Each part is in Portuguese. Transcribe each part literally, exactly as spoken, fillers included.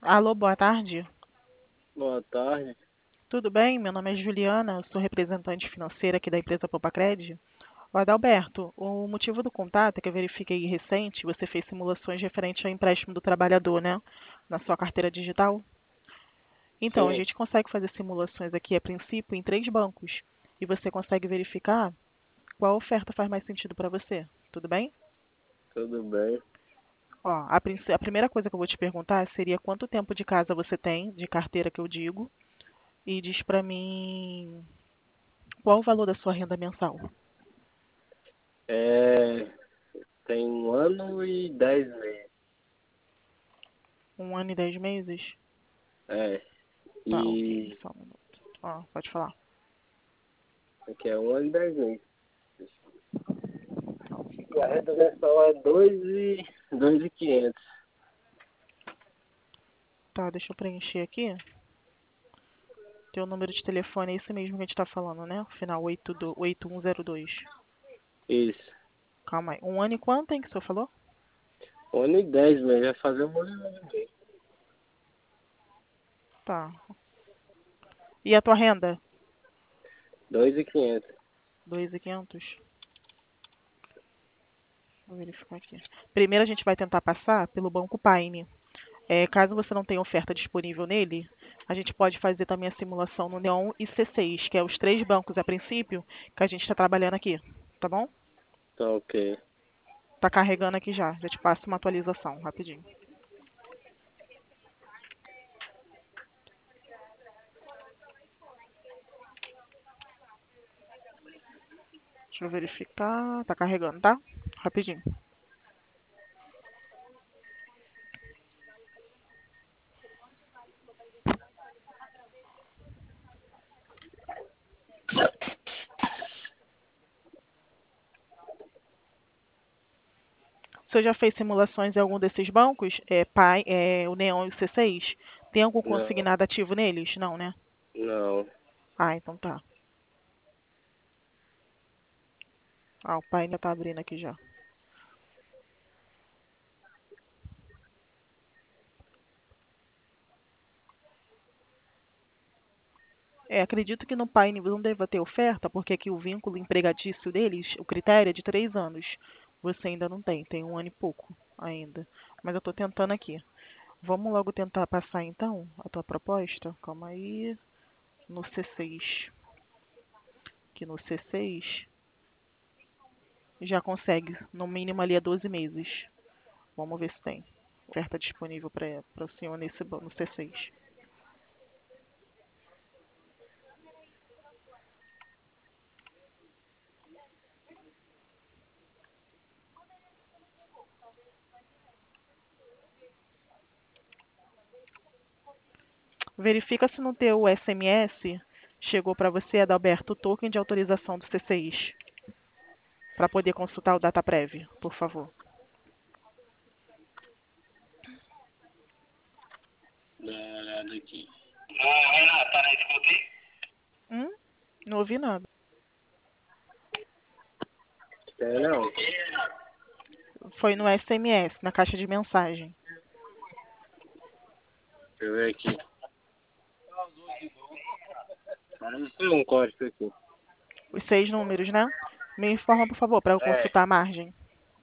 Alô, boa tarde. Boa tarde. Tudo bem? Meu nome é Juliana, eu sou representante financeira aqui da empresa Popacred. Ô, Adalberto, o motivo do contato é que eu verifiquei recente, você fez simulações referente ao empréstimo do trabalhador, né? Na sua carteira digital. Então, a Sim, gente consegue fazer simulações aqui, a princípio, em três bancos. E você consegue verificar qual oferta faz mais sentido para você. Tudo bem? tudo bem. Ó, a, princ- a primeira coisa que eu vou te perguntar seria quanto tempo de casa você tem, de carteira que eu digo, e diz para mim qual o valor da sua renda mensal? É, tem um ano e dez meses. Um ano e dez meses? É, Tá, ok. e Só um minuto. Ó, pode falar. aqui é um ano e dez meses. Tá, ok, E a calma aí. renda mensal é dois e dois e quinhentos. Tá, deixa eu preencher aqui. Teu número de telefone é esse mesmo que a gente tá falando, né? Final oito do, oito um zero dois. Isso. Calma aí. Um ano e quanto, hein, que o senhor falou? Um ano e dez meses. Vai fazer um ano e nove meses. Tá. E a tua renda? Dois e quinhentos. Dois mil e quinhentos. Vou verificar aqui. Primeiro a gente vai tentar passar pelo Banco Paine. É, caso você não tenha oferta disponível nele, a gente pode fazer também a simulação no Neon e C seis, que é os três bancos a princípio que a gente está trabalhando aqui, tá bom? Tá ok. Tá carregando aqui já, já te passo uma atualização, rapidinho. Deixa eu verificar, tá carregando, tá? Rapidinho. Você já fez simulações em algum desses bancos? É, Pai, é, o Neon e o C seis? Tem algum Não, consignado ativo neles? Não, né? não. Ah, então tá. Ah, o pai ainda tá abrindo aqui já. É, acredito que no Paine não deva ter oferta, porque aqui o vínculo empregatício deles, o critério é de três anos. Você ainda não tem, tem um ano e pouco ainda. Mas eu estou tentando aqui. Vamos logo tentar passar então a tua proposta? Calma aí. No C seis. Que no C seis já consegue, no mínimo ali é doze meses. Vamos ver se tem oferta disponível para o senhor nesse, no C seis. Verifica se no teu S M S chegou para você, Adalberto, o token de autorização do C seis, para poder consultar o DataPrev, por favor. Dá uma olhada aqui. Hum? Não ouvi nada. Tem não? Foi no S M S, na caixa de mensagem. Deixa eu ver aqui. Apareceu um código aqui. Os seis números, né? Me informa, por favor, para eu É, consultar a margem.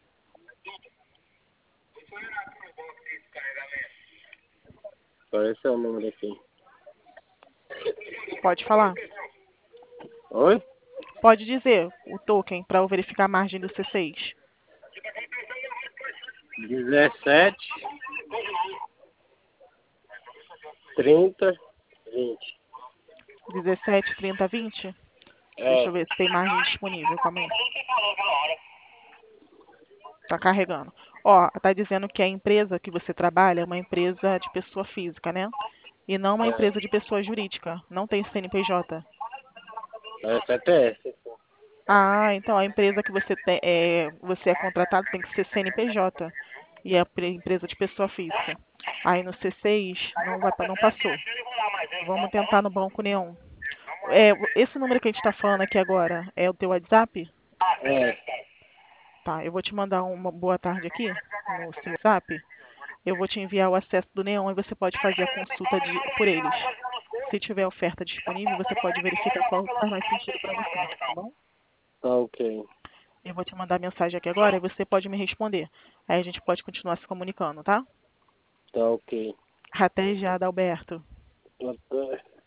apareceu o número aqui. Pode falar. Oi? Pode dizer o token para eu verificar a margem do C seis. Dezessete, trinta, vinte. dezessete, trinta, vinte. Deixa É, eu ver se tem margem disponível. Calma aí. Tá carregando. Ó, tá dizendo que a empresa que você trabalha é uma empresa de pessoa física, né? E não uma é, empresa de pessoa jurídica. Não tem C N P J. é C P F. Ah, então a empresa que você tem, é, você é contratado tem que ser C N P J. E é a pre- empresa de pessoa física. Aí no C seis não vai, pa- não passou. Vamos tentar no Banco Neon. É, esse número que a gente está falando aqui agora é o teu WhatsApp? É, Tá, eu vou te mandar uma boa tarde aqui no seu WhatsApp. Eu vou te enviar o acesso do Neon e você pode fazer a consulta de, por eles. Se tiver oferta disponível, você pode verificar qual faz mais sentido para você, tá bom? Tá ok. Eu vou te mandar mensagem aqui agora e você pode me responder. Aí a gente pode continuar se comunicando, tá? Tá ok. Até já, Adalberto. Até.